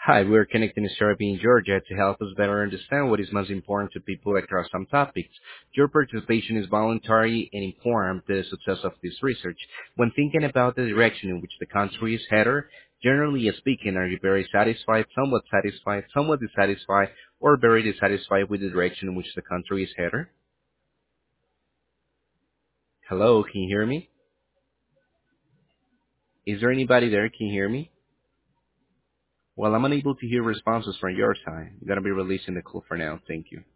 Hi, we're connecting therapy in Georgia to help us better understand what is most important to people across some topics. Your participation is voluntary and informed the success of this research. When thinking about the direction in which the country is headed, generally speaking, are you very satisfied, somewhat dissatisfied, or very dissatisfied with the direction in which the country is headed? Hello, can you hear me? Is there anybody there? Can you hear me? Well, I'm unable to hear responses from your side. I'm going to be releasing the call for now. Thank you.